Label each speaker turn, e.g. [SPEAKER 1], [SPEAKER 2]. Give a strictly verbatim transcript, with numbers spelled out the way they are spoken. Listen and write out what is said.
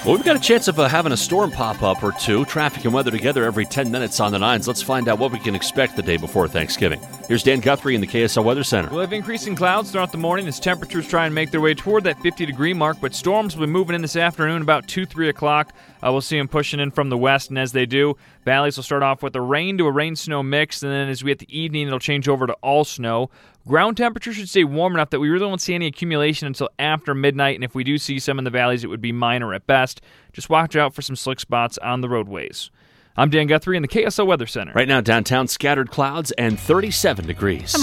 [SPEAKER 1] Well, we've got a chance of uh, having a storm pop up or two. Traffic and weather together every ten minutes on the nines. Let's find out what we can expect the day before Thanksgiving. Here's Dan Guthrie in the K S L Weather Center.
[SPEAKER 2] We'll have increasing clouds throughout the morning as temperatures try and make their way toward that fifty-degree mark, but storms will be moving in this afternoon about two, three o'clock. Uh, we'll see them pushing in from the west, and as they do, valleys will start off with a rain to a rain-snow mix, and then as we hit the evening, it'll change over to all snow. Ground temperature should stay warm enough that we really won't see any accumulation until after midnight, and if we do see some in the valleys, it would be minor at best. Just watch out for some slick spots on the roadways. I'm Dan Guthrie in the K S L Weather Center.
[SPEAKER 1] Right now, downtown, scattered clouds and thirty-seven degrees.